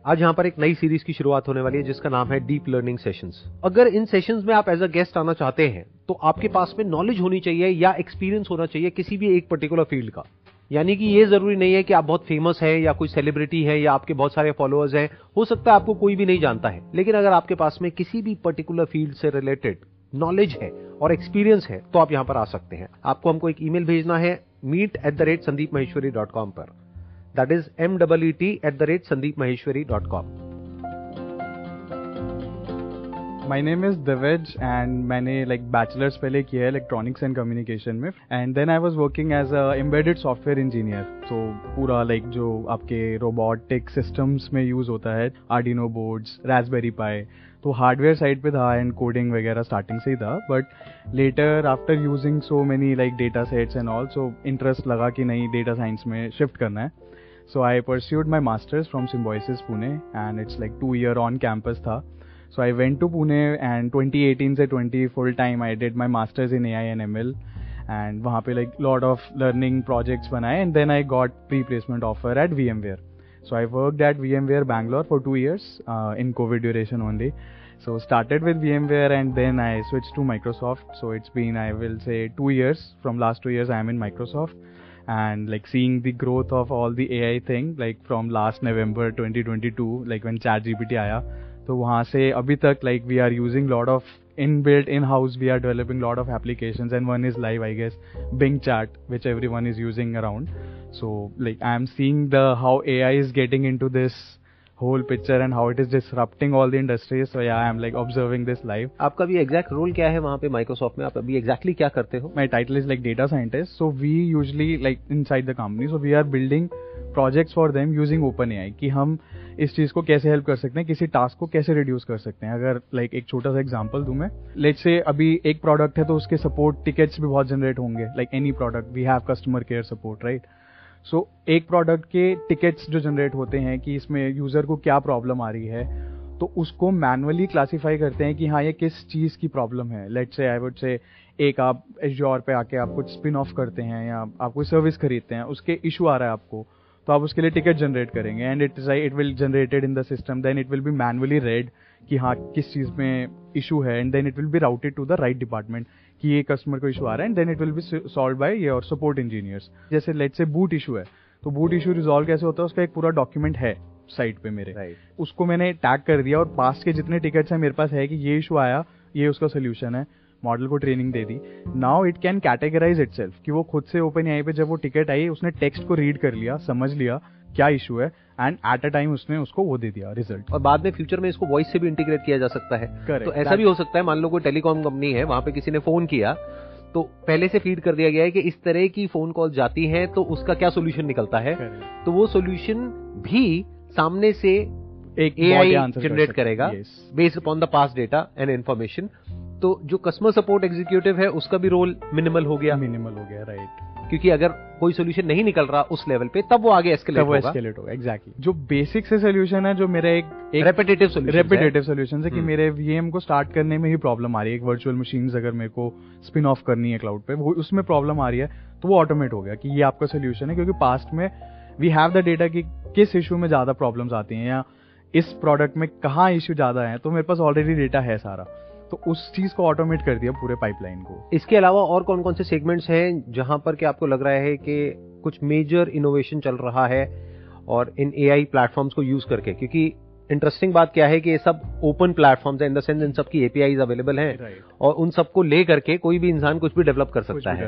आज यहाँ पर एक नई सीरीज की शुरुआत होने वाली है जिसका नाम है डीप लर्निंग सेशंस। अगर इन सेशंस में आप एज अ गेस्ट आना चाहते हैं तो आपके पास में नॉलेज होनी चाहिए या एक्सपीरियंस होना चाहिए किसी भी एक पर्टिकुलर फील्ड का। यानी कि ये जरूरी नहीं है कि आप बहुत फेमस है या कोई सेलिब्रिटी है या आपके बहुत सारे फॉलोअर्स हैं, हो सकता है आपको कोई भी नहीं जानता है, लेकिन अगर आपके पास में किसी भी पर्टिकुलर फील्ड से रिलेटेड नॉलेज है और एक्सपीरियंस है तो आप यहां पर आ सकते हैं। आपको हमको एक ईमेल भेजना है meet@sandeepmaheshwari.com पर। That is meet@sandeepmaheshwari.com। My name is Divij and मैंने बैचलर्स पहले किया है इलेक्ट्रॉनिक्स एंड कम्युनिकेशन में, and then I was working as a embedded software engineer. तो पूरा जो आपके रोबोटिक सिस्टम्स में यूज होता है, आर्डिनो बोर्ड्स, रास्पबेरी पाई, तो हार्डवेयर साइड पे था एंड कोडिंग वगैरह स्टार्टिंग से ही था। But later after using so many data sets and all, so interest लगा कि नहीं, डेटा साइंस में शिफ्ट करना है। So I pursued my masters from Symbiosis Pune and it's 2-year on campus tha. So I went to Pune and 2018 से 20 full time I did my masters in AI and ML and वहाँ पे lot of learning projects बनाए and then I got pre-placement offer at VMware. So I worked at VMware Bangalore for 2 years in COVID duration only. So started with VMware and then I switched to Microsoft. So it's been, I will say, 2 years. From last 2 years I am in Microsoft. And seeing the growth of all the AI thing, from last November 2022, when ChatGPT आया, तो वहाँ से अभी तक we are using lot of inbuilt in-house, we are developing lot of applications and one is live, I guess, Bing Chat, which everyone is using around. So I am seeing how AI is getting into this whole picture and how it is disrupting all the industries. So yeah, I am observing this live. आपका भी exact role क्या है वहाँ पे Microsoft में? आप अभी exactly क्या करते हो? My title is data scientist. So we usually inside the company, so we are building projects for them using OpenAI कि हम इस चीज को कैसे हेल्प कर सकते हैं, किसी टास्क को कैसे रिड्यूस कर सकते हैं। अगर एक छोटा सा एग्जांपल दूं मैं, लेट्स से अभी एक प्रोडक्ट है तो उसके सपोर्ट टिकट्स भी बहुत जनरेट होंगे। Any product we have customer care support, right? So एक प्रोडक्ट के टिकट्स जो जनरेट होते हैं कि इसमें यूजर को क्या प्रॉब्लम आ रही है, तो उसको मैनुअली क्लासीफाई करते हैं कि हाँ ये किस चीज की प्रॉब्लम है। लेट्स से आई वुड से एक आप एज़्योर पे आके आप कुछ स्पिन ऑफ करते हैं या आप कोई सर्विस खरीदते हैं, उसके इशू आ रहा है आपको, तो आप उसके लिए टिकट जनरेट करेंगे and it will generated in the system, then it will be manually read कि हाँ किस चीज में इशू है and then it will be routed to the right department कि ये कस्टमर को इशू आ रहा है and then it will be solved by your support engineers. जैसे लेट्स से बूट इशू है, तो बूट इशू रिजॉल्व कैसे होता है, उसका एक पूरा डॉक्यूमेंट है साइट पे मेरे, उसको मैंने टैग कर दिया और पास्ट के जितने टिकट्स हैं मेरे पास है कि ये इशू आया, ये उसका सोल्यूशन है, मॉडल को ट्रेनिंग दे दी। Now it can categorise itself कि वो खुद से OpenAI पे जब वो टिकट आई उसने टेक्स्ट को रीड कर लिया, समझ लिया क्या इशू है एंड एट अ टाइम उसने उसको वो दे दिया रिजल्ट। और बाद में फ्यूचर में इसको वॉइस से भी इंटीग्रेट किया जा सकता है। Correct. तो ऐसा भी हो सकता है, मान लो कोई टेलीकॉम कंपनी है, वहां पे किसी ने फोन किया तो पहले से फीड कर दिया गया है कि इस तरह की फोन कॉल जाती है तो उसका क्या सोल्यूशन निकलता है। तो वो सोल्यूशन भी सामने से एक AI जनरेट करेगा based upon the past data and information. तो जो कस्टमर सपोर्ट एग्जीक्यूटिव है उसका भी रोल मिनिमल हो गया, राइट, क्योंकि अगर कोई सोल्यूशन नहीं निकल रहा उस लेवल पे तब वो आगे एस्केलेट होगा। एग्जैक्टली जो बेसिक से सोल्यूशन है, जो मेरा एक रेपिटेटिव सोल्यूशन है कि मेरे VM को स्टार्ट करने में ही प्रॉब्लम आ रही है, एक वर्चुअल मशीन्स अगर मेरे को स्पिन ऑफ करनी है क्लाउड पे, वो उसमें प्रॉब्लम आ रही है, तो वो ऑटोमेट हो गया कि ये आपका सोल्यूशन है। क्योंकि पास्ट में वी हैव द डेटा कि किस इशू में ज्यादा प्रॉब्लम्स आती हैं या इस प्रोडक्ट में कहाँ इशू ज्यादा है, तो मेरे पास ऑलरेडी डेटा है सारा, तो उस चीज को ऑटोमेट कर दिया पूरे पाइपलाइन को। इसके अलावा और कौन कौन से सेगमेंट्स हैं जहां पर कि आपको लग रहा है कि कुछ मेजर इनोवेशन चल रहा है और इन AI प्लेटफॉर्म्स को यूज करके? क्योंकि इंटरेस्टिंग बात क्या है कि ये सब ओपन प्लेटफॉर्म्स है, इन द सेंस इन सब की APIs अवेलेबल हैं और उन सबको ले करके कोई भी इंसान कुछ भी डेवलप कर सकता है।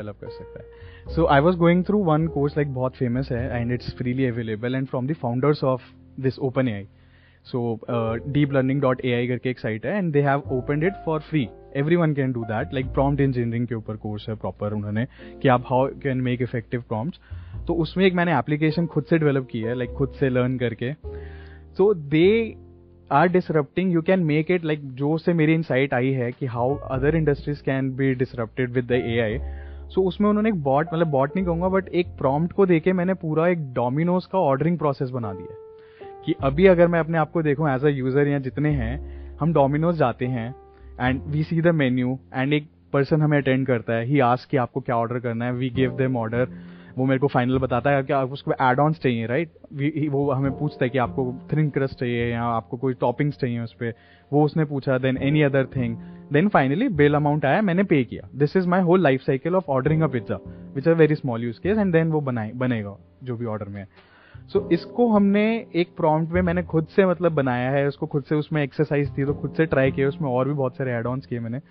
So I was going through one course बहुत फेमस है and it's freely available and from the founders of this OpenAI. So deeplearning.ai करके एक साइट है and they have opened it for free, everyone can do that. Prompt engineering के ऊपर course है proper उन्होंने कि आप how can make effective prompts. तो उसमें एक मैंने एप्लीकेशन खुद से डेवलप की है, खुद से लर्न करके। So they are disrupting, you can make it जो से मेरी इनसाइट आई है कि how other industries can be disrupted with the AI। सो उसमें उन्होंने एक बॉट नहीं कहूंगा बट एक प्रॉम्प्ट को देके मैंने पूरा एक डोमिनोज का ऑर्डरिंग प्रोसेस बना दिया कि अभी अगर मैं अपने आप को देखूं एज अ यूजर या जितने हैं, हम डोमिनोज जाते हैं and we see the menu and एक पर्सन हमें अटेंड करता है, ही आस्क कि आपको क्या ऑर्डर करना है, वी गिव देम ऑर्डर, वो मेरे को फाइनल बताता है कि आप उसको एड ऑन्स चाहिए, राइट? वो हमें पूछता है कि आपको थिन क्रस्ट चाहिए या आपको कोई टॉपिंग्स चाहिए उस पर, वो उसने पूछा, then any other thing, then finally bill amount आया, मैंने पे किया. This is my whole life cycle of ordering a pizza which are very small use case, and then वो बनेगा जो भी ऑर्डर में है. सो इसको हमने एक प्रॉम्प्ट में मैंने खुद से मतलब बनाया है, उसको खुद से, उसमें एक्सरसाइज थी तो खुद से ट्राई किया, उसमें और भी बहुत सारे एड ऑन्स किए मैंने.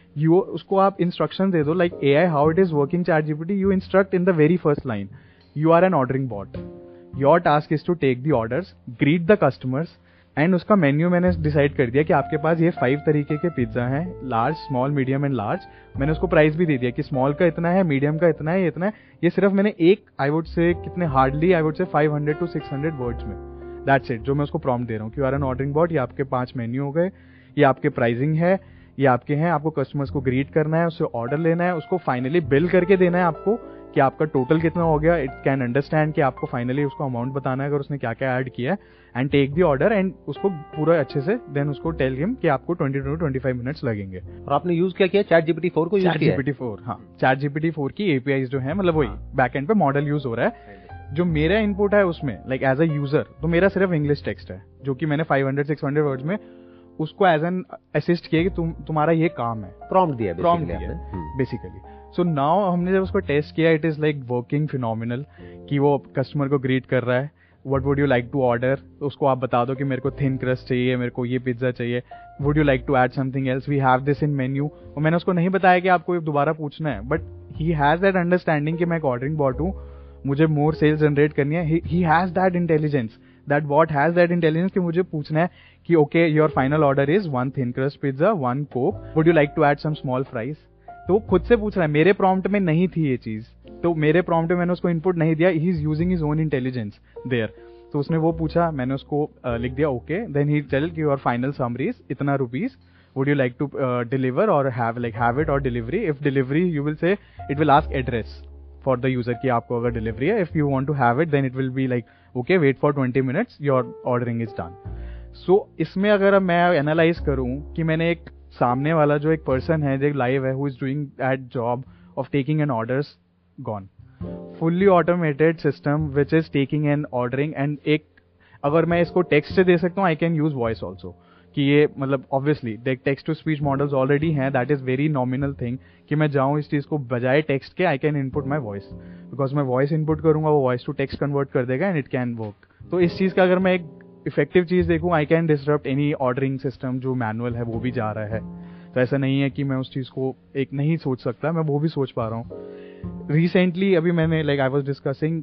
उसको आप इंस्ट्रक्शन दे दो like AI how it is working ChatGPT. You instruct in the very first line, you are an ordering bot, your task is to take the orders, greet the customers, and उसका menu मैंने decide कर दिया कि आपके पास ये 5 तरीके के pizza हैं, large, small, medium and large. मैंने उसको प्राइस भी दे दिया कि स्मॉल का इतना है, मीडियम का इतना है, ये इतना है. ये सिर्फ मैंने एक आई वुड से कितने हार्डली आई वुड से 500 to 600 वर्ड्स में, दैट्स इट, जो मैं उसको प्रॉम्प्ट दे रहा हूँ कि you are an ordering bot, ये आपके 5 मेन्यू हो गए, ये आपके प्राइसिंग है, ये आपके हैं, आपको कस्टमर्स को ग्रीट करना है, उससे ऑर्डर लेना है, उसको फाइनली बिल करके देना है आपको कि आपका टोटल कितना हो गया. इट कैन अंडरस्टैंड कि आपको फाइनली उसको अमाउंट बताना है अगर उसने क्या क्या ऐड किया है, and take the order, and उसको पूरा अच्छे से देन उसको टेल हिम कि आपको 20 to 25 मिनट्स लगेंगे. और आपने यूज क्या किया? ChatGPT-4 को यूज किया? ChatGPT-4, हाँ, ChatGPT-4 की APIs जो है, मतलब वही बैक एंड पे मॉडल यूज हो रहा है. जो मेरा इनपुट है उसमें लाइक एज अ यूजर, तो मेरा सिर्फ इंग्लिश टेक्स्ट है जो कि मैंने 500-600 वर्ड्स में उसको एज एन असिस्ट किया कि तुम्हारा ये काम है, प्रॉम्प्ट दिया बेसिकली. सो नाउ हमने जब उसको टेस्ट किया, it is like working phenomenal कि वो कस्टमर को ग्रीट कर रहा है, what would you like to order, उसको आप बता दो कि मेरे को थिन क्रस्ट चाहिए, मेरे को ये पिज्जा चाहिए, would you like to add something else, we have this in menu. और मैंने उसको नहीं बताया कि आपको दोबारा पूछना है, but he has that understanding कि मैं एक ऑर्डरिंग बॉट हूँ, मुझे मोर सेल्स जनरेट करनी है. He has that intelligence, that bot has that intelligence कि मुझे पूछना है कि okay your final order is 1 thin crust pizza, 1 coke, would you like to add some small fries. तो वो खुद से पूछ रहा है, मेरे प्रॉम्प्ट में नहीं थी ये चीज, तो मेरे प्रॉम्प्ट में मैंने उसको इनपुट नहीं दिया, he is using his own intelligence there. तो उसने वो पूछा, मैंने उसको लिख दिया ओके, देन ही टेल कि योर फाइनल समरी इज इतना rupees, would you like to deliver or have it or delivery. If delivery you will say, it will ask address for the user कि आपको अगर delivery है. If you want to have it then it will be like okay wait for 20 minutes, your ordering is done. So इसमें अगर मैं analyse करूं कि मैंने एक सामने वाला जो एक पर्सन है जो लाइव है, who is doing that job of taking an orders, gone. Fully automated system which is taking an ordering. And एक अगर मैं इसको टेक्स्ट से दे सकता हूँ, I can use voice also, कि ये मतलब obviously text to speech models already हैं, that is very nominal thing कि मैं जाऊँ इस चीज को बजाय टेक्स्ट के, I can input my voice, because मैं वॉइस इनपुट करूंगा, वो वॉइस टू टेक्स्ट कन्वर्ट कर देगा एंड इट कैन वर्क. तो इस चीज का अगर मैं एक इफेक्टिव चीज देखूं, I can disrupt any ordering system जो मैनुअल है वो भी जा रहा है. तो ऐसा नहीं है कि मैं उस चीज को एक नहीं सोच सकता, मैं वो भी सोच पा रहा हूँ. रिसेंटली अभी मैंने like I was discussing,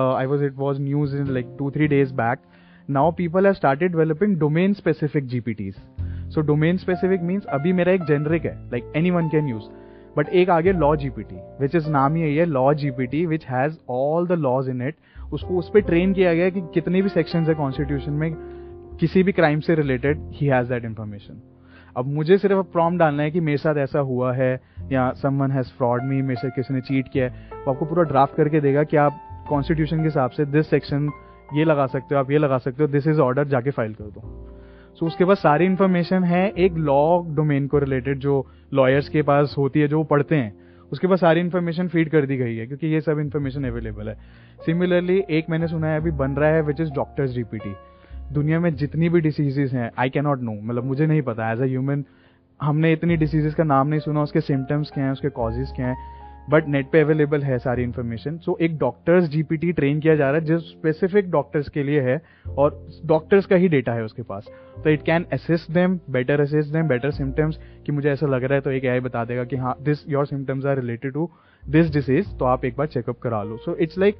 it was news in like 2-3 days back. Now people have started developing domain specific GPTs. So domain specific means अभी मेरा एक generic है, like anyone can use. But एक आगे law GPT, which is नाम ही है law GPT, which has all the laws in it. उसको उस पर ट्रेन किया गया कि कितने भी sections है कॉन्स्टिट्यूशन में, किसी भी क्राइम से related, he has that information. अब मुझे सिर्फ प्रॉम्प्ट डालना है कि मेरे साथ ऐसा हुआ है या someone has fraud me, मेरे से किसी ने चीट किया है, वो आपको पूरा ड्राफ्ट करके देगा कि आप कॉन्स्टिट्यूशन के हिसाब से दिस सेक्शन ये लगा सकते हो, आप ये लगा सकते हो, दिस इज ऑर्डर, जाके फाइल कर दो. सो उसके पास सारी इन्फॉर्मेशन है एक लॉ डोमेन को रिलेटेड जो लॉयर्स के पास होती है, जो वो पढ़ते हैं, उसके पास सारी इन्फॉर्मेशन फीड कर दी गई है क्योंकि ये सब इन्फॉर्मेशन अवेलेबल है. सिमिलरली एक मैंने सुना है अभी बन रहा है विच इज डॉक्टर्स जीपीटी. दुनिया में जितनी भी डिसीजेज हैं, आई कैन नॉट नो, मतलब मुझे नहीं पता एज अ ह्यूमन, हमने इतनी डिसीजेज का नाम नहीं सुना, उसके सिम्टम्स क्या हैं, उसके कॉजेज क्या हैं, बट नेट पे अवेलेबल है सारी इन्फॉर्मेशन. सो एक डॉक्टर्स जीपीटी ट्रेन किया जा रहा है जो स्पेसिफिक डॉक्टर्स के लिए है और डॉक्टर्स का ही डेटा है उसके पास. तो it can assist them, better symptoms, कि मुझे ऐसा लग रहा है तो एक एआई बता देगा कि हाँ this your symptoms are related to this disease, तो आप एक बार चेकअप करा लो. So it's like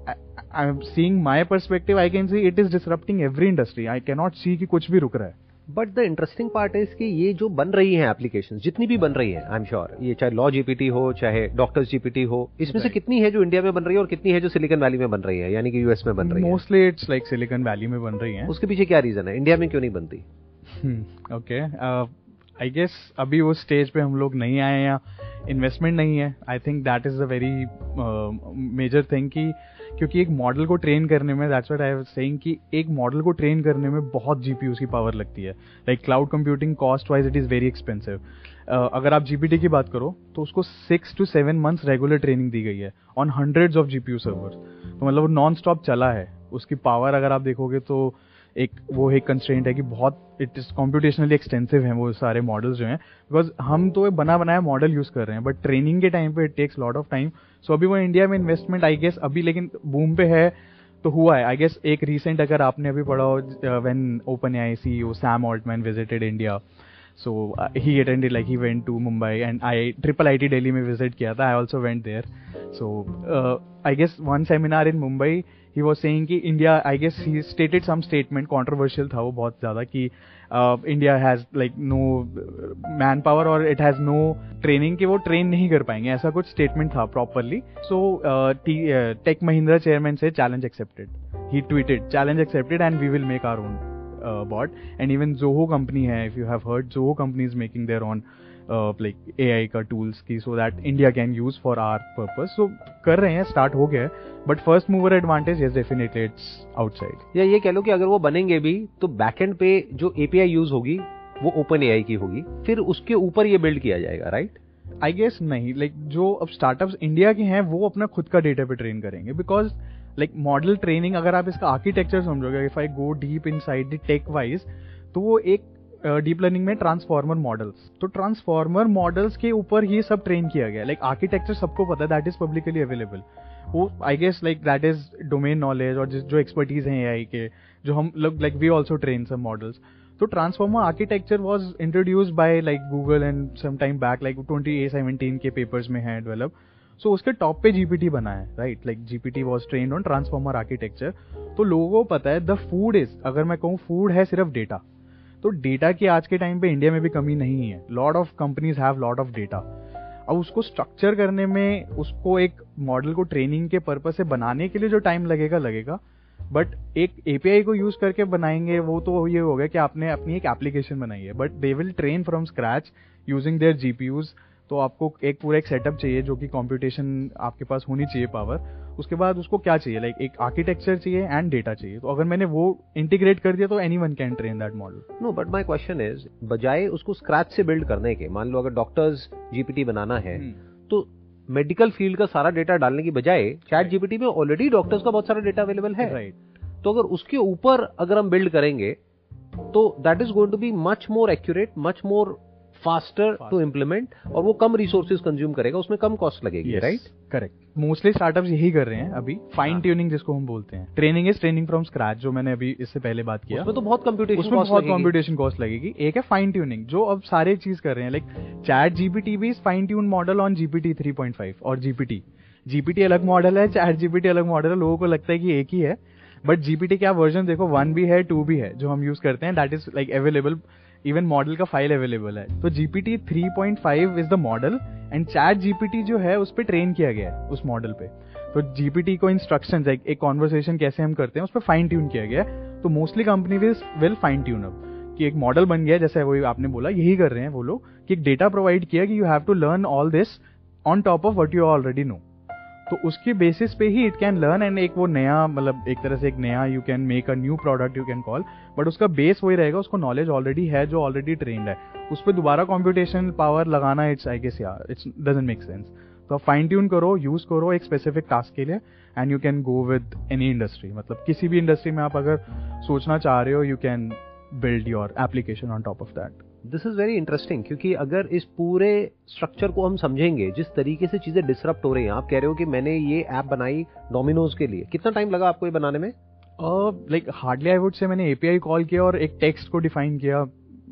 I am seeing my perspective, I can see it is disrupting every industry. I can not see कि कुछ भी रुक रहा है. But the interesting part is कि ये जो बन रही हैं एप्लीकेशन, जितनी भी बन रही हैं, आई एम श्योर, ये चाहे लॉ जीपीटी हो चाहे डॉक्टर्स जीपीटी हो, इसमें से कितनी है जो इंडिया में बन रही है और कितनी है जो सिलिकॉन वैली में बन रही है, यानी कि यूएस में बन रही है? Mostly it's like Silicon Valley में बन रही है. उसके पीछे क्या रीजन है, इंडिया में क्यों नहीं बनती? ओके, आई गेस अभी वो स्टेज पे हम लोग नहीं आए, इन्वेस्टमेंट नहीं है. I think that is a very major thing कि क्योंकि एक मॉडल को ट्रेन करने में, that's what I was saying, कि एक मॉडल को ट्रेन करने में बहुत जीपीयू की पावर लगती है. Like cloud computing cost wise it is very expensive. अगर आप जीपीटी की बात करो तो उसको 6 to 7 months रेगुलर ट्रेनिंग दी गई है on hundreds of GPU servers. तो मतलब वो नॉन स्टॉप चला है. उसकी पावर अगर आप देखोगे तो वो एक कंस्ट्रेंट है कि बहुत इट इज कॉम्प्यूटेशनली एक्सटेंसिव है वो सारे मॉडल्स जो हैं, बिकॉज हम तो एक बना बनाया मॉडल यूज कर रहे हैं, बट ट्रेनिंग के टाइम पे it takes lot of time. So अभी वो इंडिया में इन्वेस्टमेंट आई गेस अभी लेकिन बूम पे है तो हुआ है. आई गेस एक रिसेंट अगर आपने अभी पढ़ा हो, when OpenAI CEO Sam Altman visited India, so he attended, like he went to Mumbai and triple IT Delhi में visit किया था. I also went there. So I guess one seminar in Mumbai he was saying कि India, I guess he stated some statement, controversial था वो बहुत ज़्यादा, कि India has like no manpower or it has no training, कि वो train नहीं कर पाएंगे, ऐसा कुछ statement था properly. So Tech Mahindra chairman से challenge accepted. He tweeted challenge accepted and we will make our own bot. And even Zoho company hai, if you have heard, Zoho company is making their own like AI का tools की, so that India can use for our purpose. So कर रहे हैं, start हो गया है, but first mover advantage yes definitely it's outside. या ये कह लो कि अगर वो बनेंगे भी तो बैकएंड पे जो API यूज होगी वो OpenAI की होगी, फिर उसके ऊपर ये बिल्ड किया जाएगा, राइट? आई गेस नहीं, लाइक जो अब स्टार्टअप्स इंडिया के हैं वो अपना खुद का डेटा पे ट्रेन करेंगे, बिकॉज लाइक मॉडल ट्रेनिंग अगर आप इसका आर्किटेक्चर समझोगे, if I go deep inside the tech wise, तो वो एक डीप लर्निंग में ट्रांसफॉर्मर मॉडल्स, तो ट्रांसफॉर्मर मॉडल्स के ऊपर ही सब ट्रेन किया गया. लाइक आर्किटेक्चर सबको पता है, दैट इज पब्लिकली अवेलेबल. वो I guess like that is domain knowledge और जो एक्सपर्टीज हैं एआई के, जो हम लोग like we also train some models. तो transformer architecture was introduced by like Google and some time back, like 2017 के पेपर्स में है डेवलप. सो उसके टॉप पे जीपीटी बना है, right? Like GPT was trained on transformer architecture. तो लोगों को पता है द फूड इज, अगर मैं कहूँ फूड है सिर्फ डेटा, तो डेटा की आज के टाइम पे इंडिया में भी कमी नहीं है. Lot of companies have lot of data. अब उसको स्ट्रक्चर करने में, उसको एक मॉडल को ट्रेनिंग के पर्पज से बनाने के लिए जो टाइम लगेगा, बट एक एपीआई को यूज करके बनाएंगे वो तो ये हो गया कि आपने अपनी एक एप्लीकेशन बनाई है, but they will train from scratch using their GPUs. तो आपको एक पूरा एक सेटअप चाहिए जो कि कंप्यूटेशन आपके पास होनी चाहिए पावर. उसके बाद उसको क्या चाहिए, लाइक एक आर्किटेक्चर चाहिए एंड डेटा चाहिए. तो अगर मैंने वो इंटीग्रेट कर दिया तो anyone can train that model. No, but my question is, बजाय उसको स्क्रैच से बिल्ड करने के, मान लो अगर डॉक्टर्स जीपीटी बनाना है तो मेडिकल फील्ड का सारा डेटा डालने की बजाय चैट जीपीटी में ऑलरेडी डॉक्टर्स का बहुत सारा डेटा अवेलेबल है, राइट? तो अगर उसके ऊपर अगर हम बिल्ड करेंगे तो that is going to be much more accurate, much more faster to implement, और वो कम रिसोर्सेज कंज्यूम करेगा, उसमें कम कॉस्ट लगेगी, राइट? करेक्ट. मोस्टली स्टार्टअप्स यही कर रहे हैं अभी. फाइन ट्यूनिंग जिसको हम बोलते हैं, training is training from scratch, जो मैंने अभी इससे पहले बात किया. उसमें तो बहुत कंप्यूटेशन कॉस्ट लगेगी. एक है फाइन ट्यूनिंग, जो अब सारे चीज कर रहे हैं. लाइक चैट जीपीटी भी fine tune model on GPT 3.5 और जीपीटी अलग मॉडल है, चैट जीपीटी अलग मॉडल है. लोगों को लगता है कि एक ही है, बट जीपीटी क्या वर्जन देखो, 1 भी है, 2 भी है, जो हम यूज करते हैं. That is like available, even model का फाइल अवेलेबल है. तो GPT 3.5 is the model and chat GPT जो है उस पर ट्रेन किया गया है, उस मॉडल पे. तो जीपीटी को इंस्ट्रक्शंस, एक कॉन्वर्सेशन कैसे हम करते हैं उस पर फाइन ट्यून किया गया है. तो mostly company will fine tune up कि एक मॉडल बन गया, जैसे वो आपने बोला, यही कर रहे हैं वो लोग, कि एक डेटा प्रोवाइड किया कि you have to learn all this on top of what you already know. तो उसकी बेसिस पे ही इट कैन लर्न, एंड एक वो नया, मतलब एक तरह से एक नया, you can make a new product you can call, but उसका बेस वही रहेगा, उसको नॉलेज ऑलरेडी है, जो ऑलरेडी ट्रेंड है. उस पर दोबारा कंप्यूटेशन पावर लगाना, it's I guess it's doesn't make sense. तो आप फाइन ट्यून करो, यूज करो एक स्पेसिफिक टास्क के लिए, and you can go with any industry. मतलब किसी भी इंडस्ट्री में आप अगर सोचना चाह रहे हो, you can build your application on top of that. This is very interesting, क्योंकि अगर इस पूरे स्ट्रक्चर को हम समझेंगे, जिस तरीके से चीजें डिसरप्ट हो रही हैं, आप कह रहे हो कि मैंने ये ऐप बनाई डोमिनोज के लिए, कितना टाइम लगा आपको ये बनाने में? लाइक हार्डली आई वुड से मैंने एपीआई कॉल किया और एक टेक्स्ट को डिफाइन किया,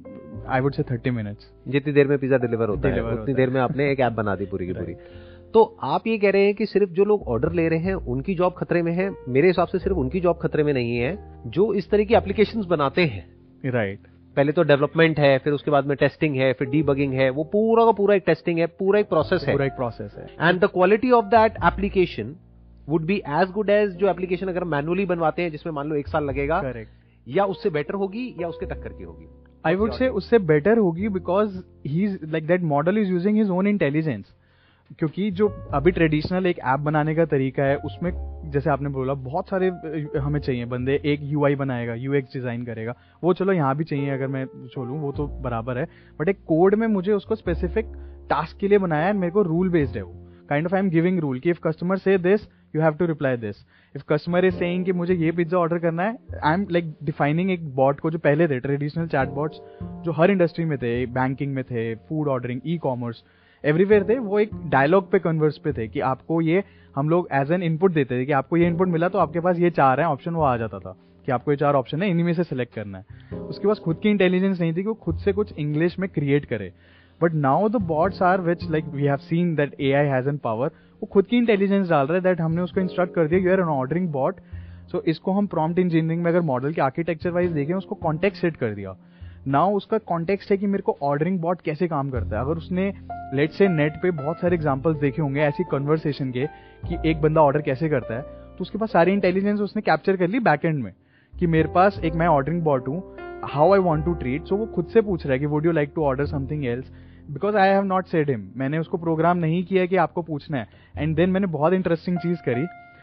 आई वुड से 30 मिनट्स. जितनी देर में पिज्जा डिलीवर होता है उतनी देर में आपने एक ऐप बना दी पूरी की पूरी. तो आप ये कह रहे हैं कि सिर्फ जो लोग ऑर्डर ले रहे हैं उनकी जॉब खतरे में है? मेरे हिसाब से सिर्फ उनकी जॉब खतरे में नहीं है जो इस तरह की एप्लीकेशंस बनाते हैं, राइट? पहले तो डेवलपमेंट है, फिर उसके बाद में टेस्टिंग है, फिर डीबगिंग है, वो पूरा का पूरा एक टेस्टिंग है, पूरा एक प्रोसेस है. And the quality of that application would be as good as जो एप्लीकेशन अगर मैनुअली बनवाते हैं, जिसमें मान लो 1 साल लगेगा. करेक्ट. या उससे बेटर होगी या उसके टक्कर की होगी? आई वुड से उससे बेटर होगी, because he is like that model is using his own intelligence. क्योंकि जो अभी ट्रेडिशनल एक ऐप बनाने का तरीका है उसमें जैसे आपने बोला बहुत सारे हमें चाहिए बंदे, एक यूआई बनाएगा, यूएक्स डिजाइन करेगा, वो चलो यहाँ भी चाहिए अगर मैं छोड़ूं वो तो बराबर है, बट एक कोड में मुझे उसको स्पेसिफिक टास्क के लिए बनाया है, मेरे को रूल बेस्ड है वो, kind of I am giving rule कि इफ कस्टमर से this you have to reply this, if customer is saying कि मुझे ये पिज्जा ऑर्डर करना है, आई एम लाइक डिफाइनिंग एक बॉट को, जो पहले थे ट्रेडिशनल चैट बॉट्स जो हर इंडस्ट्री में थे, बैंकिंग में थे, food ordering, e commerce, everywhere थे, वो एक डायलॉग पे कन्वर्स पे थे कि आपको ये हम लोग एज एन इनपुट देते थे कि आपको ये इनपुट मिला तो आपके पास ये 4 है ऑप्शन, वो आ जाता था कि आपको ये 4 ऑप्शन है, इन्हीं में से सिलेक्ट करना है। उसके पास खुद की इंटेलिजेंस नहीं थी कि वो खुद से कुछ इंग्लिश में क्रिएट करे। But now the bots are which like we have seen that AI has an power, वो खुद की इंटेलिजेंस डाल रहा है, दैट हमने उसको इंस्ट्रक्ट कर दिया you are an ordering bot. So इसको हम प्रॉम्प्ट इंजीनियरिंग में अगर मॉडल के आर्किटेक्चर वाइज देखें, उसको कॉन्टेक्स्ट सेट कर दिया। नाउ उसका कॉन्टेक्स्ट है कि मेरे को ऑर्डरिंग बॉट कैसे काम करता है। अगर उसने लेट से नेट पे बहुत सारे एग्जांपल्स देखे होंगे ऐसी कन्वर्सेशन के कि एक बंदा ऑर्डर कैसे करता है, तो उसके पास सारी इंटेलिजेंस उसने कैप्चर कर ली बैकएंड में कि मेरे पास एक मैं ऑर्डरिंग बॉट हूँ, how I want to treat. So वो खुद से पूछ रहा है कि would you like to order something else, because I have not said him, मैंने उसको प्रोग्राम नहीं किया कि आपको पूछना है। एंड देन मैंने बहुत इंटरेस्टिंग चीज करी।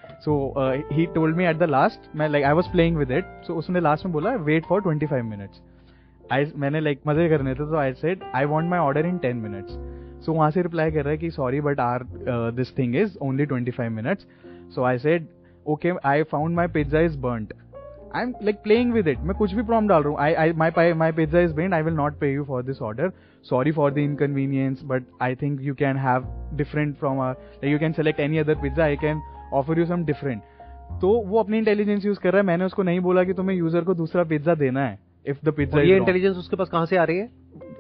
So he told me at the last, मैं like I was playing with it, so उसने लास्ट में बोला वेट फॉर 25 मिनट्स। मैंने लाइक मजे करने थे, तो I said I want my order in 10 minutes. So वहां से रिप्लाई कर रहा है कि sorry but are this thing is only 25 minutes. So I said okay I found my pizza is burnt. I am like playing with it, मैं कुछ भी prompt डाल रहा हूँ, my pizza is burnt, I will not pay you for this order, sorry for the inconvenience, but I think you can have different from you can select any other pizza, I can offer you some different। तो वो अपनी intelligence use कर रहा है, मैंने उसको नहीं बोला कि तुम्हें यूजर को दूसरा पिज्जा देना है। इफ द पिज्जा, ये इंटेलिजेंस उसके पास कहाँ से आ रही है?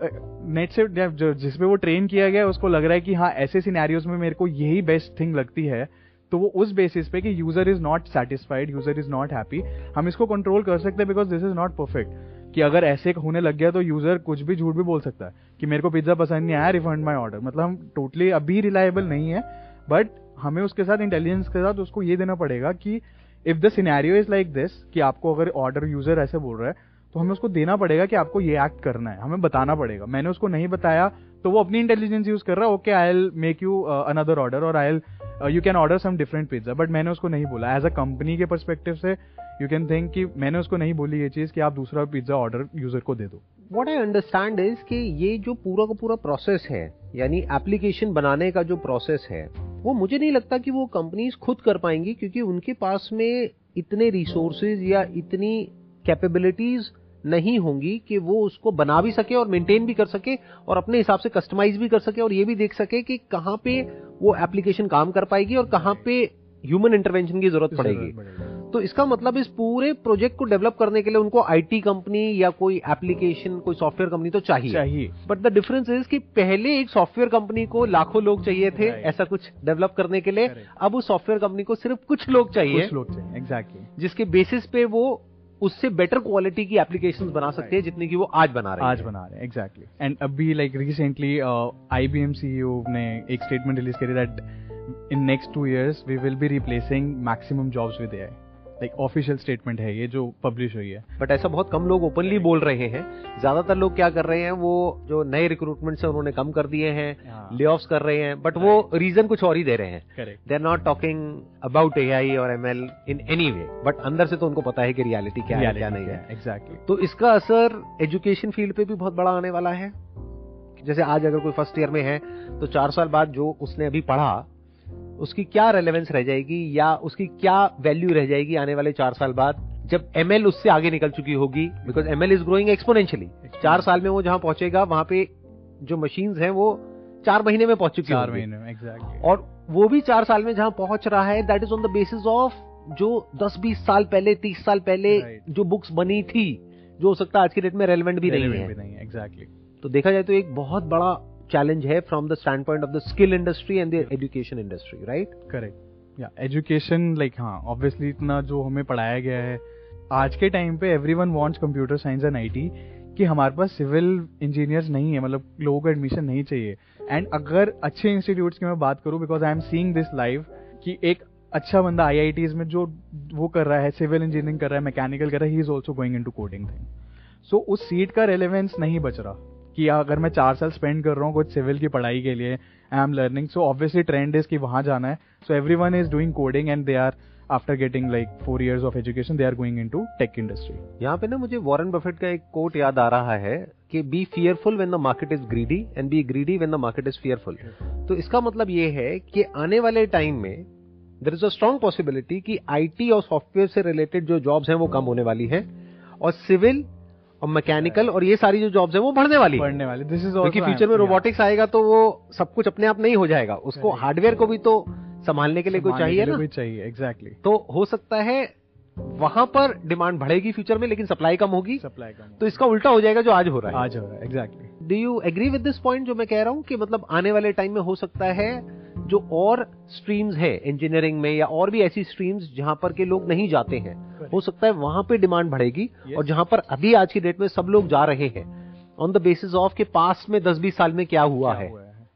नेट से जिसपे वो ट्रेन किया गया, उसको लग रहा है कि हाँ ऐसे सिनेरियोज में मेरे को यही बेस्ट थिंग लगती है, तो वो उस बेसिस पे कि user is not satisfied, user is not happy, हम इसको कंट्रोल कर सकते हैं because this is not perfect. कि अगर ऐसे होने लग गया तो यूजर कुछ भी झूठ भी बोल सकता है कि मेरे को पिज्जा पसंद नहीं आया, रिफंड माय ऑर्डर। मतलब हम टोटली अभी रिलायबल नहीं है, बट हमें उसके साथ इंटेलिजेंस के साथ उसको ये देना पड़ेगा कि if the scenario is like this, कि आपको अगर ऑर्डर यूजर ऐसे बोल रहा है तो हमें उसको देना पड़ेगा कि आपको ये एक्ट करना है, हमें बताना पड़ेगा। मैंने उसको नहीं बताया तो वो अपनी इंटेलिजेंस यूज कर रहा है, okay I will make you another order और I will you can order some different pizza, but मैंने उसको नहीं बोला। एज अ कंपनी के पर्सपेक्टिव से यू कैन थिंक कि मैंने उसको नहीं बोली ये चीज कि आप दूसरा पिज्जा ऑर्डर यूजर को दे दो। व्हाट आई अंडरस्टैंड इज कि ये जो पूरा का पूरा प्रोसेस है, यानी एप्लीकेशन बनाने का जो प्रोसेस है, वो मुझे नहीं लगता कि वो कंपनीज खुद कर पाएंगी, क्योंकि उनके पास में इतने रिसोर्सेज या इतनी कैपेबिलिटीज नहीं होंगी कि वो उसको बना भी सके और मेंटेन भी कर सके और अपने हिसाब से कस्टमाइज भी कर सके और ये भी देख सके कि कहाँ पे वो एप्लीकेशन काम कर पाएगी और कहाँ पे ह्यूमन इंटरवेंशन की जरूरत पड़ेगी। तो इसका मतलब इस पूरे प्रोजेक्ट को डेवलप करने के लिए उनको आईटी कंपनी या कोई एप्लीकेशन, कोई सॉफ्टवेयर कंपनी तो चाहिए। बट द डिफरेंस इज कि पहले एक सॉफ्टवेयर कंपनी को लाखों लोग चाहिए थे ऐसा कुछ डेवलप करने के लिए, अब उस सॉफ्टवेयर कंपनी को सिर्फ कुछ लोग चाहिए, एग्जैक्टली, जिसके बेसिस पे वो उससे बेटर क्वालिटी की एप्लीकेशंस बना सकते हैं जितनी की वो आज बना रहे हैं। एग्जैक्टली। एंड अभी लाइक रिसेंटली IBM CEO ने एक स्टेटमेंट रिलीज करी that in next 2 years we will be replacing maximum jobs with AI। Like official statement है ये जो पब्लिश हुई है। बट ऐसा बहुत कम लोग ओपनली बोल रहे हैं। ज्यादातर लोग क्या कर रहे हैं, वो जो नए रिक्रूटमेंट है उन्होंने कम कर दिए हैं, ले ऑफ्स कर रहे हैं, बट वो रीजन कुछ और ही दे रहे हैं। They are not talking about AI और ML in any way, but अंदर से तो उनको पता है कि रियलिटी क्या है क्या नहीं है। एग्जैक्टली। तो इसका असर एजुकेशन फील्ड पे भी बहुत बड़ा आने वाला है। जैसे आज अगर कोई फर्स्ट ईयर में है तो 4 साल बाद जो उसने अभी पढ़ा उसकी क्या रेलेवेंस रह जाएगी या उसकी क्या वैल्यू रह जाएगी आने वाले 4 साल बाद, जब ML उससे आगे निकल चुकी होगी। Because ML is growing exponentially. 4 साल में वो जहां पहुंचेगा वहां पे जो मशीन्स हैं वो 4 महीने में पहुंच चुकी होंगी। 4 महीने में, एग्जैक्टली। और वो भी 4 साल में जहां पहुंच रहा है that is on the basis of जो 10-20 साल पहले, 30 साल पहले जो बुक्स बनी थी, जो हो सकता है आज की डेट में रेलेवेंट भी नहीं है। एग्जैक्टली। तो देखा जाए तो एक बहुत बड़ा चैलेंज है from the stand point of the skill industry and the education industry, right? Correct. या एजुकेशन लाइक हाँ ऑब्वियसली इतना जो हमें पढ़ाया गया है आज के टाइम पे, everyone wants computer science and IT, कि हमारे पास सिविल इंजीनियर्स नहीं है, मतलब लोगों को एडमिशन नहीं चाहिए। एंड अगर अच्छे इंस्टीट्यूट्स की मैं बात करूं, because I am seeing this live, कि एक अच्छा बंदा IITs में जो वो कर रहा है, सिविल इंजीनियरिंग कर रहा है, मैकेनिकल कर रहा है, he is also going into coding thing. So उस सीट का रेलेवेंस नहीं बच रहा कि अगर मैं 4 साल स्पेंड कर रहा हूँ कुछ सिविल की पढ़ाई के लिए, I am learning, so obviously trend is कि वहां जाना है. So everyone is doing coding and they are after getting like 4 years of education, they are going into tech industry. यहाँ पे ना मुझे वॉरेन बफेट का एक कोट याद आ रहा है कि be fearful when the market is greedy and be greedy when the market is fearful. तो इसका मतलब ये है कि आने वाले टाइम में there is a strong possibility कि आईटी और सॉफ्टवेयर से रिलेटेड जो जॉब्स हैं वो कम होने वाली हैं और सिविल और मैकेनिकल और ये सारी जो जॉब्स हैं वो बढ़ने वाली. दिस इज क्योंकि फ्यूचर में रोबोटिक्स आएगा तो वो सब कुछ अपने आप नहीं हो जाएगा, उसको हार्डवेयर को भी तो संभालने के लिए कोई चाहिए ना. चाहिए एग्जैक्टली. तो हो सकता है वहां पर डिमांड बढ़ेगी फ्यूचर में, लेकिन सप्लाई कम होगी. तो इसका उल्टा हो जाएगा जो आज हो रहा है. Exactly. Do you agree with this point जो मैं कह रहा हूं कि मतलब आने वाले टाइम में हो सकता है जो और स्ट्रीम्स है इंजीनियरिंग में या और भी ऐसी स्ट्रीम्स जहां पर के लोग नहीं जाते हैं, हो सकता है वहां पे डिमांड बढ़ेगी. और जहां पर अभी आज की डेट में सब लोग जा रहे हैं ऑन द बेसिस ऑफ के पास्ट में 10-20 साल में क्या हुआ है,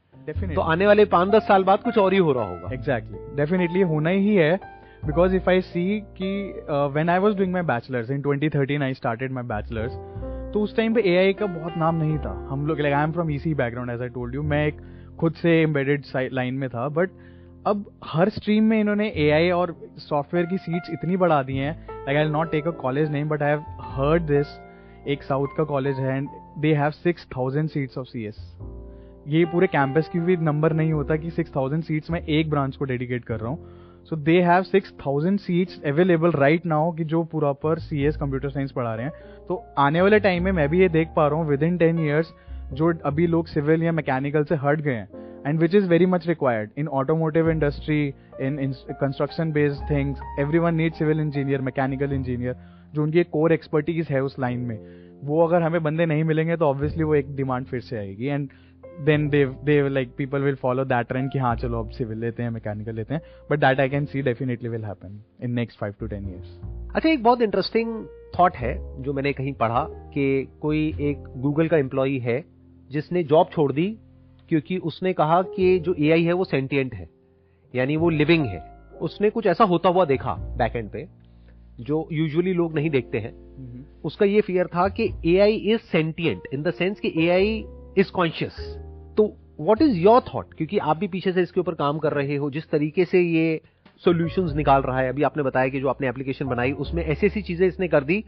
तो आने वाले 5-10 साल बाद कुछ और ही हो रहा होगा. एग्जैक्टली. डेफिनेटली होना ही है. बिकॉज इफ आई सी कि when I was doing my bachelors in 2013 I started my bachelors, तो उस टाइम पे एआई का बहुत नाम नहीं था. हम लोग like I am from EC background as I told you, मैं एक खुद से एम्बेडेड लाइन में था. बट अब हर स्ट्रीम में इन्होंने एआई और सॉफ्टवेयर की सीट्स इतनी बढ़ा दी हैं. Like I will not take a college name but I have heard this. एक साउथ का कॉलेज है and they have 6000 seats of CS. ये पूरे कैंपस की भी नंबर नहीं होता कि 6000 सीट्स में एक ब्रांच को डेडिकेट कर रहा हूँ. So they have 6000 seats available right now कि जो पूरा पर सीएस कंप्यूटर साइंस पढ़ा रहे हैं. तो आने वाले टाइम में मैं भी ये देख पा रहा हूँ विद इन 10 years जो अभी लोग सिविल या मैकेनिकल से हट गए हैं and which is very much required in automotive industry, in construction based things. Everyone need civil engineer, mechanical engineer, जो उनकी एक कोर एक्सपर्टीज है उस लाइन में. वो अगर हमें बंदे नहीं मिलेंगे तो ऑब्वियसली वो एक डिमांड फिर से आएगी and then they like people will follow that trend कि हाँ चलो अब सिविल लेते हैं, मैकेनिकल लेते हैं. but that I can see definitely will happen in next 5 to 10 years. अच्छा, एक बहुत इंटरेस्टिंग थॉट है जो मैंने कहीं पढ़ा कि कोई एक गूगल का एम्प्लॉई है जिसने जॉब छोड़ दी क्योंकि उसने कहा कि जो एआई है वो सेंटिएंट है, यानी वो लिविंग है. उसने कुछ ऐसा होता हुआ देखा बैकएंड पे जो यूजुअली लोग नहीं देखते हैं. उसका ये फियर था कि AI is sentient in the sense कि एआई इज कॉन्शियस. तो व्हाट इज योर थॉट, क्योंकि आप भी पीछे से इसके ऊपर काम कर रहे हो, जिस तरीके से ये सॉल्यूशंस निकाल रहा है. अभी आपने बताया कि जो आपने एप्लीकेशन बनाई उसमें ऐसी ऐसी चीजें इसने कर दी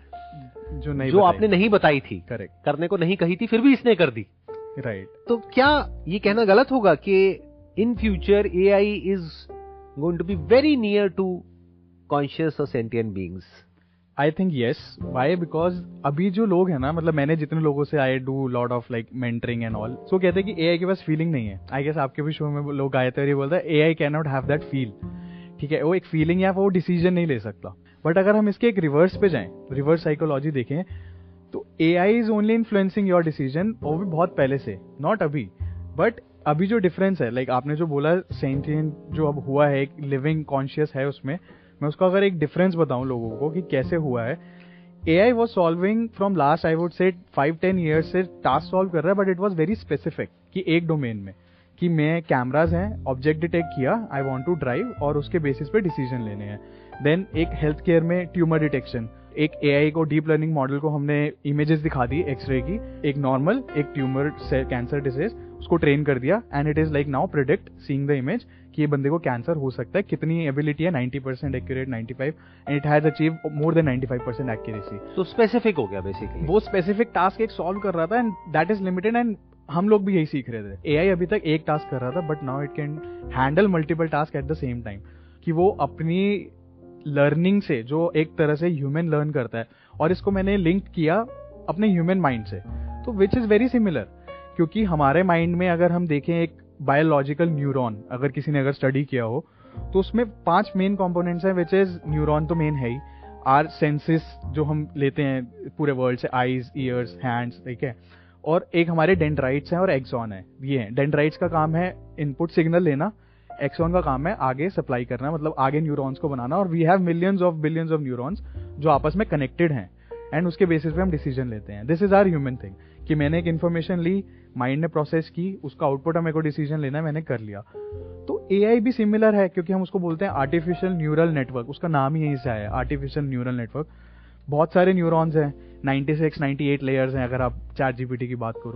जो आपने नहीं बताई थी, करेक्ट, करने को नहीं कही थी, फिर भी इसने कर दी. राइट. तो क्या ये कहना गलत होगा कि in future AI is going to be very near to conscious और sentient beings? I think yes. Why? Because अभी जो लोग हैं ना, मतलब मैंने जितने लोगों से I do lot of like mentoring and all, so कहते हैं कि एआई के पास फीलिंग नहीं है. आई गेस आपके भी शो में लोग आए थे और ये बोलता है AI can not have that feel. ठीक है, वो एक फीलिंग या वो डिसीजन नहीं ले सकता. बट अगर हम इसके एक रिवर्स पे जाएं, रिवर्स साइकोलॉजी देखें, तो AI is only influencing your decision, वो भी बहुत पहले से, नॉट अभी. बट अभी जो डिफरेंस है, लाइक आपने जो बोला सेंटिएंट जो अब हुआ है, एक लिविंग कॉन्शियस है उसमें, मैं उसका अगर एक डिफरेंस बताऊं लोगों को कि कैसे हुआ है. AI was solving from last I would say 5-10 years से टास्क सॉल्व कर रहा है, but it was very specific कि एक डोमेन में, कि मैं कैमराज हैं, ऑब्जेक्ट डिटेक्ट किया, आई वांट टू ड्राइव और उसके बेसिस पे डिसीजन लेने हैं. देन एक हेल्थ केयर में ट्यूमर डिटेक्शन, एक एआई को, डीप लर्निंग मॉडल को हमने इमेजेस दिखा दी एक्सरे की, एक नॉर्मल, एक ट्यूमर से कैंसर डिसीज, उसको ट्रेन कर दिया and it is like now predict seeing the image कि ये बंदे को कैंसर हो सकता है. कितनी एबिलिटी है? 90% accurate, 95, and it has achieve more than 95% accuracy. तो स्पेसिफिक हो गया बेसिकली. वो स्पेसिफिक टास्क एक सॉल्व कर रहा था and that is limited. And हम लोग भी यही सीख रहे थे. एआई अभी तक एक टास्क कर रहा था, but now it can handle multiple task at the same time. कि वो अपनी लर्निंग से, जो एक तरह से ह्यूमन लर्न करता है, और इसको मैंने लिंक किया अपने ह्यूमन माइंड से, तो विच इज वेरी सिमिलर. क्योंकि हमारे माइंड में अगर हम देखें एक बायोलॉजिकल न्यूरॉन, अगर किसी ने अगर स्टडी किया हो, तो उसमें 5 मेन कंपोनेंट्स हैं, विच इज न्यूरॉन तो मेन है ही, आर सेंसेस जो हम लेते हैं पूरे वर्ल्ड से, आईज, ईयर्स, हैंड्स, ठीक है, और एक हमारे डेंड्राइट्स हैं और एक्सॉन है. ये है, डेंड्राइट्स का काम है इनपुट सिग्नल लेना, एक्सॉन का काम है आगे सप्लाई करना, मतलब आगे न्यूरॉन्स को बनाना. और we have millions of billions of neurons जो आपस में कनेक्टेड हैं एंड उसके बेसिस पे हम डिसीजन लेते हैं. This is our human thing कि मैंने एक इन्फॉर्मेशन ली, माइंड ने प्रोसेस की, उसका आउटपुट हमें को डिसीजन लेना है, मैंने कर लिया. तो एआई भी सिमिलर है, क्योंकि हम उसको बोलते हैं आर्टिफिशियल न्यूरल नेटवर्क. उसका नाम ही यहीं से आया है, आर्टिफिशियल न्यूरल नेटवर्क. बहुत सारे न्यूरॉन्स हैं, 96-98 लेयर्स हैं अगर आप ChatGPT की बात करो,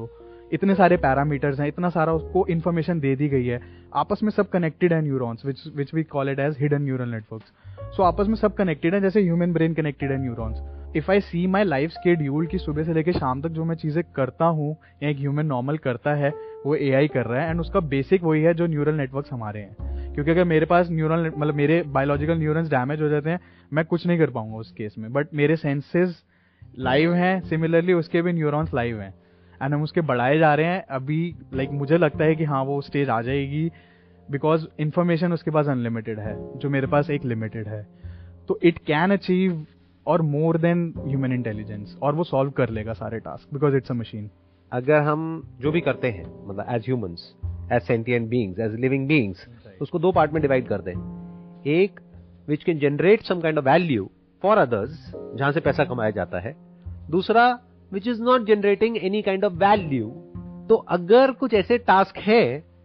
इतने सारे पैरामीटर्स हैं, इतना सारा उसको इन्फॉर्मेशन दे दी गई है, आपस में सब कनेक्टेड है neurons, which we call it as hidden neural networks. So आपस में सब कनेक्टेड है, जैसे ह्यूमन ब्रेन कनेक्टेड है neurons. If I see my life schedule की सुबह से लेकर शाम तक जो मैं चीजें करता हूँ या एक ह्यूमन नॉर्मल करता है, वो एआई कर रहा है, एंड उसका बेसिक वही है जो न्यूरल नेटवर्क्स हमारे हैं। क्योंकि अगर मेरे पास न्यूरल मतलब मेरे बायोलॉजिकल न्यूरॉन्स डैमेज हो जाते हैं, मैं कुछ नहीं कर पाऊंगा उस केस में, बट मेरे सेंसेस लाइव हैं, सिमिलरली उसके भी न्यूरॉन्स लाइव हैं, एंड हम उसके बढ़ाए जा रहे हैं अभी। लाइक मुझे लगता है कि हाँ वो स्टेज आ जाएगी, बिकॉज इन्फॉर्मेशन उसके पास अनलिमिटेड है, जो मेरे पास एक लिमिटेड है। तो इट कैन अचीव और मोर देन ह्यूमन इंटेलिजेंस, और वो सॉल्व कर लेगा सारे task, because it's a machine. अगर हम जो भी करते हैं मतलब as humans, as sentient beings, as living beings, उसको दो पार्ट में डिवाइड कर दें। एक which can generate some kind of value for others, जहां से पैसा कमाया जाता है। दूसरा which is not generating any kind of value. तो अगर कुछ ऐसे टास्क है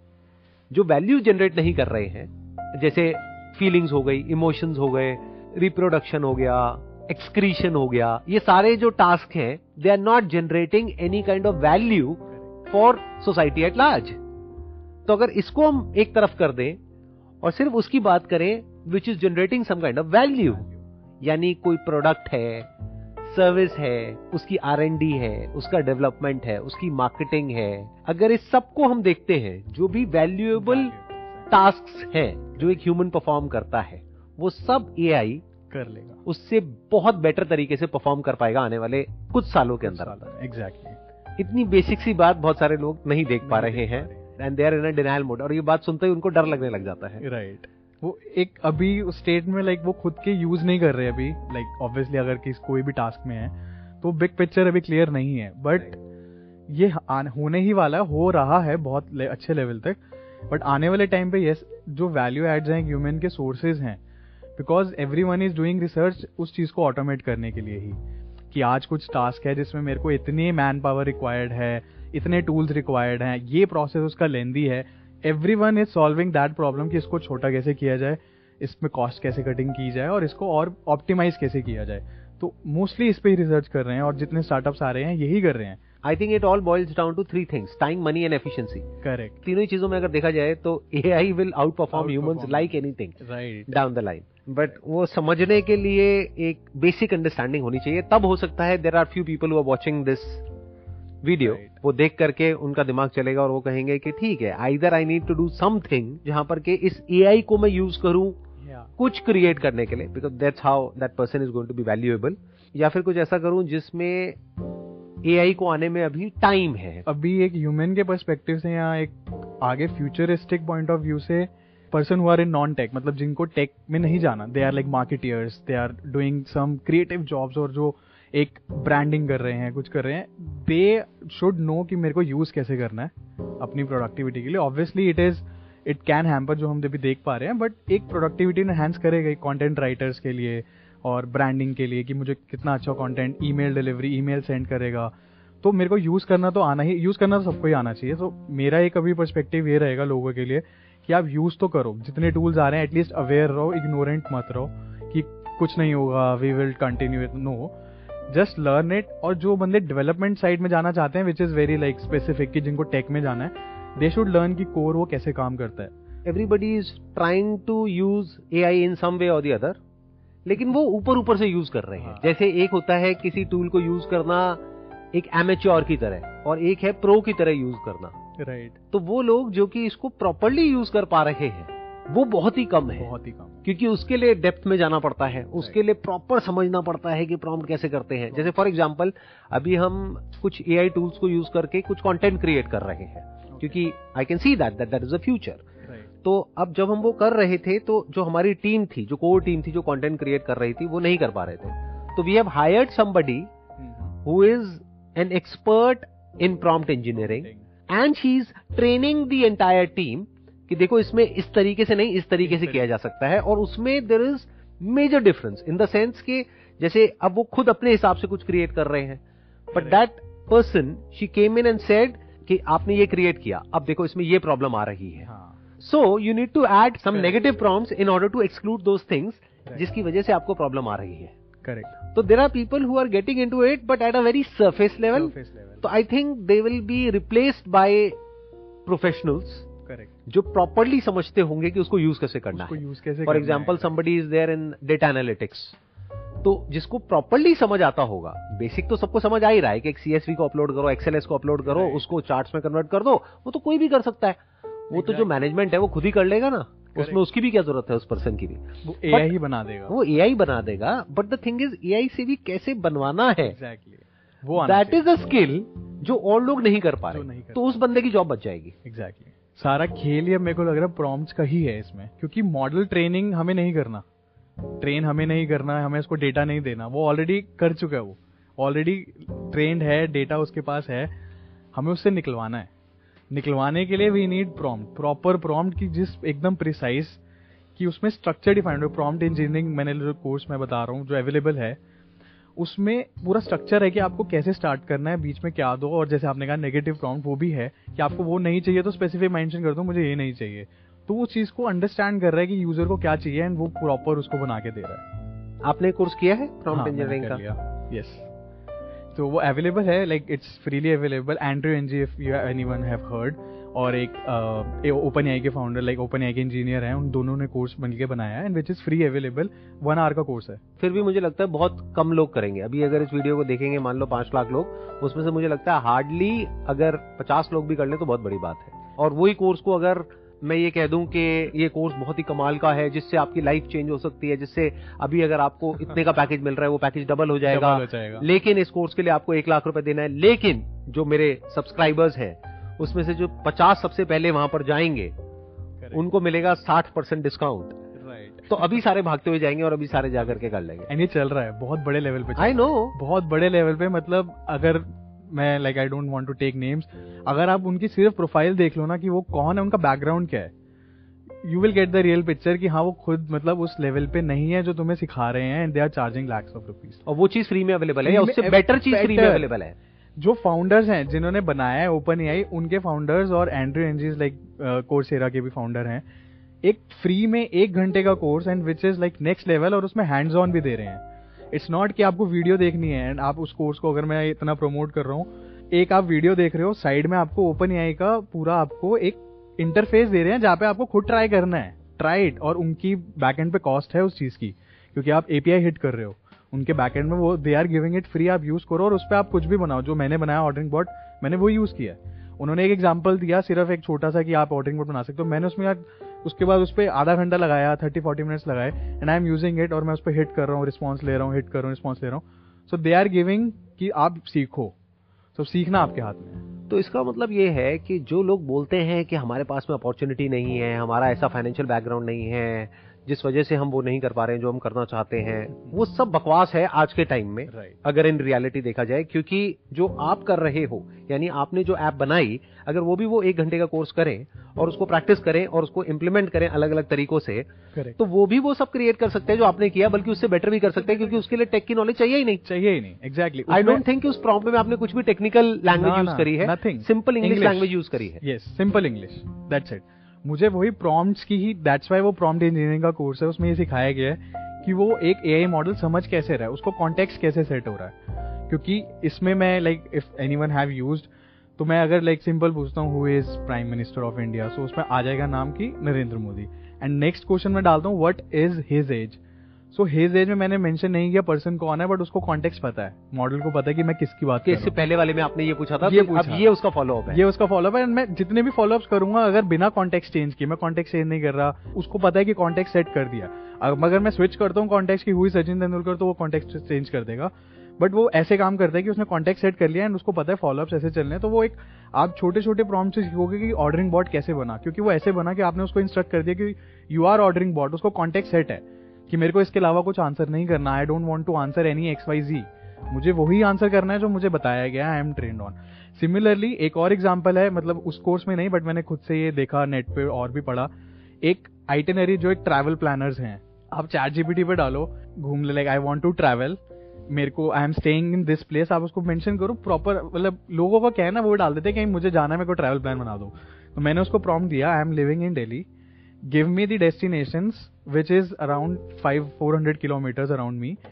जो वैल्यू जनरेट नहीं कर रहे हैं, जैसे फीलिंग्स हो गई, इमोशंस हो गए, रिप्रोडक्शन हो गया, एक्सक्रीशन हो गया, ये सारे जो टास्क हैं they are not generating any kind of value for society at large. तो अगर इसको हम एक तरफ कर दें और सिर्फ उसकी बात करें which is generating some kind of value, यानी कोई प्रोडक्ट है, सर्विस है, उसकी R&D है, उसका डेवलपमेंट है, उसकी मार्केटिंग है, अगर इस सबको हम देखते हैं, जो भी वैल्यूएबल टास्क्स हैं जो एक ह्यूमन परफॉर्म करता है, वो सब एआई कर लेगा, उससे बहुत बेटर तरीके से परफॉर्म कर पाएगा आने वाले कुछ सालों के अंदर। एग्जैक्टली। इतनी बेसिक सी बात बहुत सारे लोग नहीं देख पा रहे हैं, and they are in a denial mode, और ये बात सुनते ही उनको डर लगने लग जाता है। राइट। वो एक अभी उस स्टेट में लाइक वो खुद के यूज नहीं कर रहे अभी, लाइक ऑब्वियसली अगर कोई भी टास्क में है तो बिग पिक्चर अभी क्लियर नहीं है, बट ये होने ही वाला है, हो रहा है बहुत अच्छे लेवल तक। बट आने वाले टाइम पे यस, जो वैल्यू एड्स हैं ह्यूमन के सोर्सेज हैं, because everyone is doing research उस चीज को ऑटोमेट करने के लिए ही, कि आज कुछ टास्क है जिसमें मेरे को इतनी मैन पावर रिक्वायर्ड है, इतने टूल्स रिक्वायर्ड हैं, ये प्रोसेस उसका लेंदी है। Everyone is solving that problem कि इसको छोटा कैसे किया जाए, इसमें कॉस्ट कैसे कटिंग की जाए, और इसको और ऑप्टिमाइज कैसे किया जाए। तो मोस्टली इस पे ही रिसर्च कर रहे हैं, और जितने स्टार्टअप्स आ रहे हैं यही कर रहे हैं। I think it all boils down to three things: time, money and efficiency. Correct. तीनों ही चीजों में अगर देखा जाए तो AI will outperform humans like anything down the line. But वो समझने के लिए एक बेसिक अंडरस्टैंडिंग होनी चाहिए, तब हो सकता है there are few people who are watching this video, वो देख करके उनका दिमाग चलेगा और वो कहेंगे कि ठीक है, either I need to do something जहां पर के इस एआई को मैं यूज करूं कुछ क्रिएट करने के लिए, because that's how that person is going to be valuable, या फिर कुछ ऐसा करूं जिसमें एआई को आने में अभी टाइम है। अभी एक ह्यूमन के पर्सपेक्टिव से या एक आगे फ्यूचरिस्टिक पॉइंट ऑफ व्यू से, person who are in non tech, मतलब जिनको टेक में नहीं जाना, they are like marketers, they are doing some creative jobs, और जो एक ब्रांडिंग कर रहे हैं, कुछ कर रहे हैं, दे शुड नो कि मेरे को यूज कैसे करना है अपनी प्रोडक्टिविटी के लिए। ऑब्वियसली इट कैन हैम्पर, जो हम अभी देख पा रहे हैं, बट एक प्रोडक्टिविटी एनहांस करेगा कंटेंट राइटर्स के लिए और ब्रांडिंग के लिए, कि मुझे कितना अच्छा content, email delivery, email send करेगा। तो मेरे को यूज करना तो आना ही, यूज करना तो सबको ही आना चाहिए। तो मेरा एक अभी पर्सपेक्टिव ये रहेगा लोगों के लिए कि आप यूज तो करो, जितने टूल्स आ रहे हैं एटलीस्ट अवेयर रहो, इग्नोरेंट मत रहो कि कुछ नहीं होगा, we will continue it, no, just learn it. और जो बंदे डेवलपमेंट साइड में जाना चाहते हैं, which is very like specific, कि जिनको टेक में जाना है, दे शुड लर्न कि कोर वो कैसे काम करता है। Everybody is trying to use AI in some way और द अदर, लेकिन वो ऊपर ऊपर से यूज कर रहे हैं। जैसे एक होता है किसी टूल को यूज करना एक एमेच्योर की तरह, और एक है प्रो की तरह यूज करना। राइट। तो वो लोग जो कि इसको प्रॉपर्ली यूज कर पा रहे हैं वो बहुत ही कम है, बहुत ही कम, क्योंकि उसके लिए डेप्थ में जाना पड़ता है, उसके लिए प्रॉपर समझना पड़ता है कि प्रॉम्प्ट कैसे करते हैं। जैसे फॉर एग्जांपल अभी हम कुछ एआई टूल्स को यूज करके कुछ कंटेंट क्रिएट कर रहे हैं, क्योंकि I can see that is a future. तो अब जब हम वो कर रहे थे, तो जो हमारी टीम थी, जो कोर टीम थी, जो कंटेंट क्रिएट कर रही थी, वो नहीं कर पा रहे थे। तो we have hired somebody who is an expert in prompt engineering, and she is training the entire team कि देखो इसमें इस तरीके से नहीं, इस तरीके से किया जा सकता है। और उसमें there is major difference in the sense के जैसे अब वो खुद अपने हिसाब से कुछ क्रिएट कर रहे हैं, but that person, she came in and said कि आपने ये क्रिएट किया, अब देखो इसमें ये प्रॉब्लम आ रही है। So you need to add some negative prompts in order to exclude those things जिसकी वजह से आपको प्रॉब्लम आ रही है। करेक्ट. तो there are people who are getting into it but at a very surface level. तो I think they will be replaced by professionals. Correct. जो properly समझते होंगे कि उसको यूज कैसे करना है. For example somebody is there in data analytics, तो जिसको प्रॉपर्ली समझ आता होगा, बेसिक तो सबको समझ आ ही रहा है कि एक CSV को अपलोड करो, XLS को अपलोड करो, उसको चार्ट्स में कन्वर्ट कर दो, वो तो कोई भी कर सकता है. वो तो जो मैनेजमेंट है वो खुद ही कर लेगा ना. उसमें उसकी भी क्या जरूरत है, उस पर्सन की भी. वो AI ही बना देगा. वो AI बना देगा. But the thing is AI से भी कैसे बनवाना है, एग्जैक्टली, वो दैट इज अ स्किल जो और लोग नहीं कर पा रहे. तो उस बंदे की जॉब बच जाएगी. एग्जैक्टली. सारा खेल ये मेरे को लग रहा है प्रॉम्प्ट्स का ही है इसमें, क्योंकि मॉडल ट्रेनिंग हमें नहीं करना, ट्रेन हमें नहीं करना है, हमें उसको डेटा नहीं देना, वो ऑलरेडी कर चुका है, वो ऑलरेडी ट्रेंड है, डेटा उसके पास है, हमें उससे निकलवाना है. निकलवाने के लिए we need prompt, proper prompt की जिस एकदम प्रिसाइज कि उसमें स्ट्रक्चर डिफाइंड हो. प्रॉम्प्ट इंजीनियरिंग मैंने जो कोर्स में बता रहा हूँ जो अवेलेबल है, उसमें पूरा स्ट्रक्चर है कि आपको कैसे स्टार्ट करना है, बीच में क्या दो, और जैसे आपने कहा नेगेटिव प्रॉम्प्ट वो भी है कि आपको वो नहीं चाहिए तो स्पेसिफिक मेंशन कर दो मुझे ये नहीं चाहिए. तो वो चीज को अंडरस्टैंड कर रहा है कि यूजर को क्या चाहिए एंड वो प्रॉपर उसको बना के दे रहा है. आपने कोर्स किया है प्रॉम्प्ट इंजीनियरिंग का? यस. तो वो अवेलेबल है, like it's freely available. Andrew Ng, if you anyone have heard, और एक OpenAI के फाउंडर, लाइक OpenAI के इंजीनियर हैं, उन दोनों ने कोर्स मिलकर बनाया है and which is free available. 1 hour का कोर्स है. फिर भी मुझे लगता है बहुत कम लोग करेंगे. अभी अगर इस वीडियो को देखेंगे मान लो 5 लाख लोग, उसमें से मुझे लगता है हार्डली अगर 50 लोग भी कर ले तो बहुत बड़ी बात है. और वही कोर्स को अगर मैं ये कह दूं कि ये कोर्स बहुत ही कमाल का है, जिससे आपकी लाइफ चेंज हो सकती है, जिससे अभी अगर आपको इतने का पैकेज मिल रहा है वो पैकेज डबल हो जाएगा. लेकिन इस कोर्स के लिए आपको 1 लाख रुपए देना है. लेकिन जो मेरे सब्सक्राइबर्स हैं उसमें से जो 50 सबसे पहले वहां पर जाएंगे उनको मिलेगा 60% डिस्काउंट. तो अभी सारे भागते हुए जाएंगे और अभी सारे जाकर के कर लेंगे. एंड ये चल रहा है बहुत बड़े लेवल पे. आई नो, बहुत बड़े लेवल पे. मतलब अगर मैं like I don't want to take names, अगर आप उनकी सिर्फ प्रोफाइल देख लो ना कि वो कौन है, उनका बैकग्राउंड क्या है, you will get the real picture कि हाँ वो खुद मतलब उस लेवल पे नहीं है जो तुम्हें सिखा रहे हैं. And they are charging lakhs of rupees. और वो चीज फ्री में अवेलेबल है या उससे बेटर चीज फ्री में अवेलेबल है. जो फाउंडर्स हैं जिन्होंने बनाया है OpenAI, उनके फाउंडर्स और एंड्रयू एनजीज लाइक कोर्सेरा के भी फाउंडर हैं, एक फ्री में 1 घंटे का course and which is like next level, और उसमें हैंड्स ऑन भी दे रहे हैं. इट्स नॉट कि आपको वीडियो देखनी है एंड आप उस कोर्स को, अगर मैं इतना प्रमोट कर रहा हूँ, एक आप वीडियो देख रहे हो, साइड में आपको OpenAI का पूरा आपको एक इंटरफेस दे रहे हैं जहाँ पे आपको खुद ट्राई करना है. Try it. और उनकी बैकएंड पे कॉस्ट है उस चीज की, क्योंकि आप API हिट कर रहे हो. उनके बैकएंड में वो they are giving it free, आप यूज करो और उस पर आप कुछ भी बनाओ. जो मैंने बनाया ऑर्डरिंग बॉट, मैंने वो यूज किया. उन्होंने एक एग्जांपल दिया सिर्फ एक छोटा सा कि आप ऑर्डरिंग बॉट बना सकते हो. मैंने उसमें यार उसके बाद उस पर आधा घंटा लगाया, 30-40 मिनट्स लगाए and I am using it. और मैं उस पर हिट कर रहा हूँ, रिस्पॉन्स ले रहा हूँ, हिट कर रहा हूँ, रिस्पॉन्स ले रहा हूँ. सो दे आर गिविंग कि आप सीखो. तो सीखना आपके हाथ में है. तो इसका मतलब ये है कि जो लोग बोलते हैं कि हमारे पास में अपॉर्चुनिटी नहीं है, हमारा ऐसा फाइनेंशियल बैकग्राउंड नहीं है जिस वजह से हम वो नहीं कर पा रहे हैं जो हम करना चाहते हैं, वो सब बकवास है आज के टाइम में. अगर इन रियलिटी देखा जाए, क्योंकि जो आप कर रहे हो, यानी आपने जो ऐप बनाई, अगर वो भी वो 1 घंटे का कोर्स करें और उसको प्रैक्टिस करें और उसको इंप्लीमेंट करें अलग अलग तरीकों से, तो वो भी वो सब क्रिएट कर सकते हैं जो आपने किया, बल्कि उससे बेटर भी कर सकते हैं, क्योंकि उसके लिए टेक की नॉलेज चाहिए ही नहीं. एग्जैक्टली. आई डोंट थिंक उस प्रॉम्प्ट में आपने कुछ भी टेक्निकल लैंग्वेज यूज करी है. सिंपल इंग्लिश लैंग्वेज यूज करी है. Yes, simple English, that's it. मुझे वही प्रॉम्प्ट्स की ही, दैट्स वाई वो प्रॉम्प्ट इंजीनियरिंग का कोर्स है. उसमें ये सिखाया गया है कि वो एक AI मॉडल समझ कैसे रहा है, उसको कॉन्टेक्स्ट कैसे सेट हो रहा है. क्योंकि इसमें मैं like if anyone have used, तो मैं अगर लाइक सिंपल पूछता हूँ who is prime minister of India, so उसमें आ जाएगा नाम की Narendra Modi. And next question में डालता हूँ what is his age. So his age में मैंने मेंशन नहीं किया पर्सन कौन है, बट उसको कॉन्टेक्स्ट पता है, मॉडल को पता है कि मैं किसकी बात कर रहा हूं. इससे पहले वाले में आपने ये पूछा था, अब ये उसका फॉलोअप है. ये उसका फॉलोअप है. एंड मैं जितने भी फॉलोअप्स करूंगा, अगर बिना कॉन्टेक्स्ट चेंज किए, मैं कॉन्टेक्स्ट चेंज नहीं कर रहा, उसको पता है कि कॉन्टेक्स्ट सेट कर दिया. अगर मैं स्विच करता हूँ कॉन्टेक्स्ट की हुई सचिन तेंदुलकर, तो वो कॉन्टेक्स्ट चेंज कर देगा. बट वो ऐसे काम करता है कि उसने कॉन्टेक्स्ट सेट कर लिया एंड उसको पता है फॉलोअप्स ऐसे चलने हैं. तो वो एक आप छोटे छोटे प्रॉम्प्ट से सीखोगे कि ऑर्डरिंग बॉट कैसे बना, क्योंकि वो ऐसे बना कि आपने उसको इंस्ट्रक्ट कर दिया कि यू आर ऑर्डरिंग बॉट. उसको कॉन्टेक्स्ट सेट है कि मेरे को इसके अलावा कुछ आंसर नहीं करना. I don't want to answer any XYZ. मुझे वही आंसर करना है जो मुझे बताया गया, I am trained on. Similarly एक और एग्जांपल है, मतलब उस कोर्स में नहीं, बट मैंने खुद से ये देखा, नेट पे और भी पढ़ा. एक आइटिनरी जो एक ट्रैवल प्लानर्स हैं, आप ChatGPT पे डालो, घूम ले, like I want to travel, मेरे को I am staying in this place, आप उसको मेंशन करो प्रॉपर. मतलब लोगों का क्या है ना, वो डाल देते हैं कि मुझे जाना है, मेरे को ट्रैवल प्लान बना दो. तो मैंने उसको प्रॉम्प्ट दिया, I am living in Delhi, give me the destinations which is around 400 kilometers around me,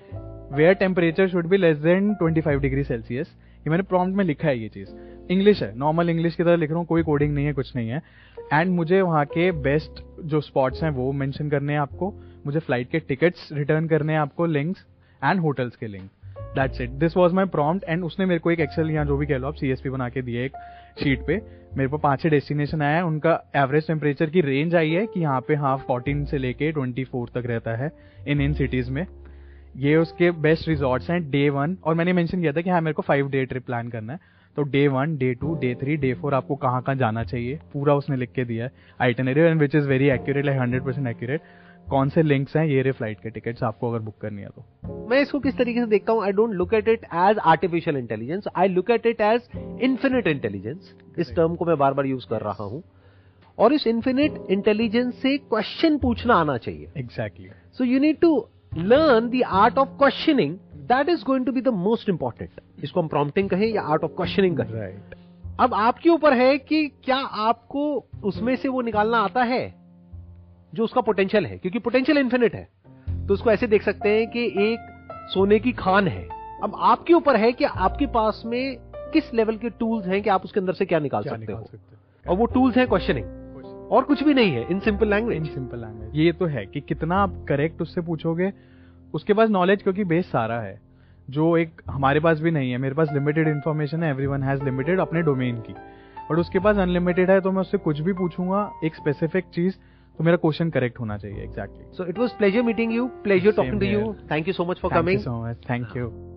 where temperature should be less than 25 degree Celsius. ये मैंने प्रॉम्प्ट में लिखा है, ये चीज इंग्लिश है, नॉर्मल इंग्लिश की तरह लिख रहा हूँ, कोई कोडिंग नहीं है, कुछ नहीं है। एंड मुझे वहाँ के बेस्ट जो स्पॉट्स हैं वो मेंशन करने हैं आपको, मुझे फ्लाइट के टिकट्स रिटर्न करने हैं आपको, लिंक्स एंड होटल्स के link. That's it, this was my prompt. And उसने मेरे को एक एक्सेल या जो भी कह लो आप CSP बना के दिया एक शीट पे। मेरे को 5-6 डेस्टिनेशन आया है, उनका एवरेज टेम्परेचर की रेंज आई है कि यहाँ पे 14 से लेके 24 तक रहता है इन सिटीज में। ये उसके बेस्ट रिजॉर्ट्स हैं डे 1। और मैंने मेंशन किया था कि हाँ मेरे को 5 डे ट्रिप प्लान करना है, तो डे 1, डे 2, डे 3, डे 4 आपको कहाँ कहाँ जाना चाहिए पूरा उसने लिख के दिया है itinerary, and which is very accurate, like 100% accurate. कौन से लिंक्स हैं, ये रे फ्लाइट के टिकट्स आपको अगर बुक करनी है तो। मैं इसको किस तरीके से देखता हूं, I don't look at it as artificial intelligence, I look at it as infinite intelligence. इस टर्म को मैं बार बार यूज कर रहा हूं। और इस इन्फिनिट इंटेलिजेंस से क्वेश्चन पूछना आना चाहिए। Exactly. So you need to learn the art of questioning, that is going to be the most important. इसको हम प्रॉम्प्टिंग कहें या आर्ट ऑफ क्वेश्चनिंग कहें, राइट। अब आपके ऊपर है कि क्या आपको उसमें से वो निकालना आता है जो उसका पोटेंशियल है, क्योंकि पोटेंशियल इन्फिनिट है। तो उसको ऐसे देख सकते हैं कि एक सोने की खान है। अब आपके ऊपर है कि आपके पास में किस लेवल के टूल्स हैं कि आप उसके अंदर से क्या निकाल सकते हो। और वो टूल्स हैं क्वेश्चनिंग, और कुछ भी नहीं है, in simple language. In simple language ये तो है कि कितना आप करेक्ट उससे पूछोगे। उसके पास नॉलेज क्योंकि बेस सारा है, जो एक हमारे पास भी नहीं है। मेरे पास लिमिटेड इन्फॉर्मेशन है, एवरीवन हैज लिमिटेड अपने डोमेन की, बट उसके पास अनलिमिटेड है। तो मैं उससे कुछ भी पूछूंगा एक स्पेसिफिक चीज, तो मेरा क्वेश्चन करेक्ट होना चाहिए। Exactly. So it was pleasure meeting you, pleasure talking to you. Thank you so much for coming. Thank you so much, thank you.